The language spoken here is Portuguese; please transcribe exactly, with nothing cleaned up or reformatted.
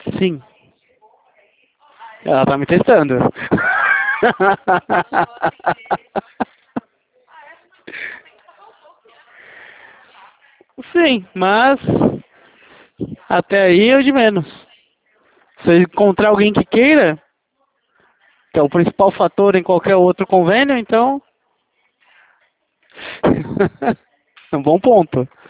Sim. Ela tá me testando. Sim, mas até aí é o de menos. Se eu encontrar alguém que queira, que é o principal fator em qualquer outro convênio, então. É um bom ponto.